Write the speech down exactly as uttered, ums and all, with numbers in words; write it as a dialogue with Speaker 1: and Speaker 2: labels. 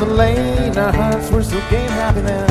Speaker 1: late, our hearts were so game happy then.